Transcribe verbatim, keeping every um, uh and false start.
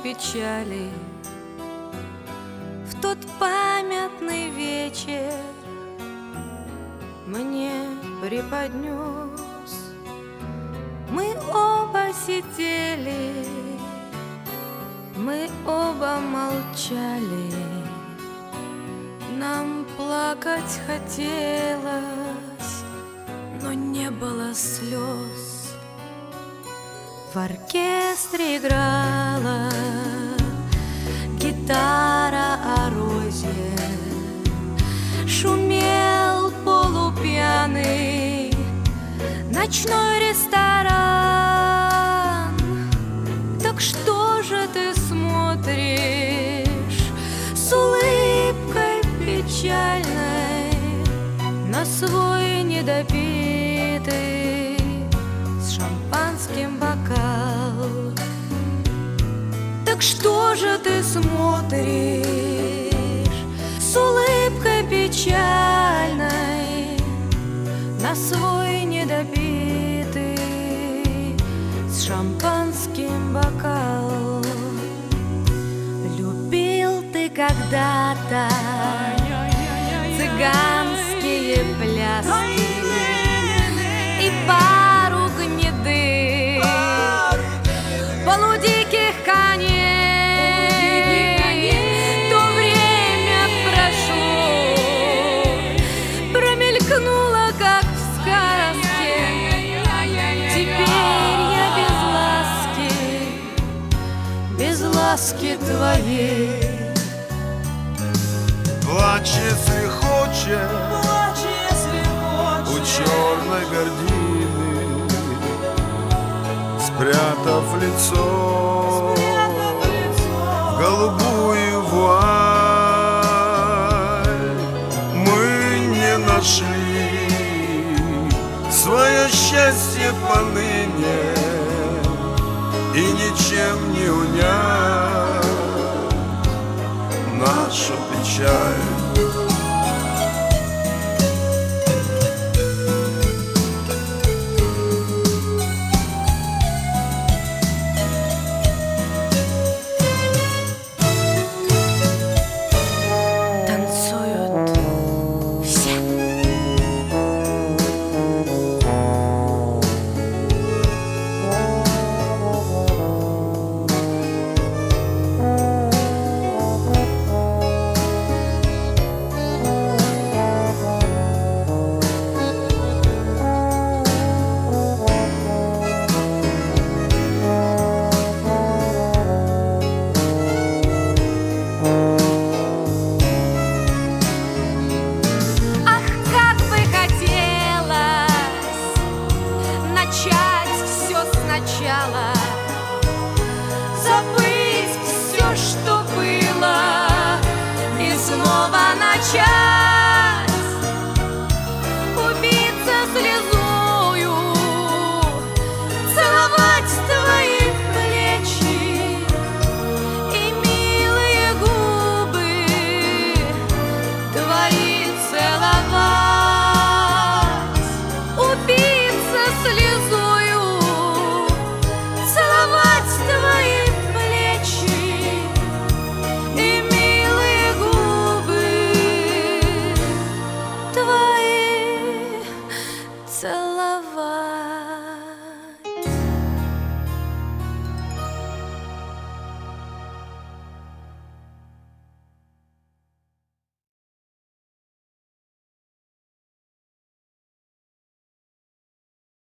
печали. В тот памятный вечер мне преподнес. Мы оба сидели, мы оба молчали. Нам плакать хотелось, но не было слез. В оркестре играла гитара о розе, шумел полупьяный ночной ресторан. Так что же ты смотришь с улыбкой печальной на свой недопитый с шампанским бокал? Так что же ты смотришь с улыбкой печальной на свой недопитый с шампанским бокал? Любил ты когда-то цыганские пляски и пару гнедых полудиких коней. То время прошло, промелькнуло, как в сказке. Теперь я без ласки, без ласки твоей. Плачь, если хочешь, Плачь, если хочешь, у черной гардины, спрятав лицо, спрятав лицо в голубую вуаль. Мы не нашли свое счастье поныне и ничем не унять нашу печаль. Танцуют все. Забыть все, что было, и снова начать. Убиться слезою, целовать твои плечи и милые губы твои целовать. Убиться слезою, целовать твои плечи и милые губы твои целовать.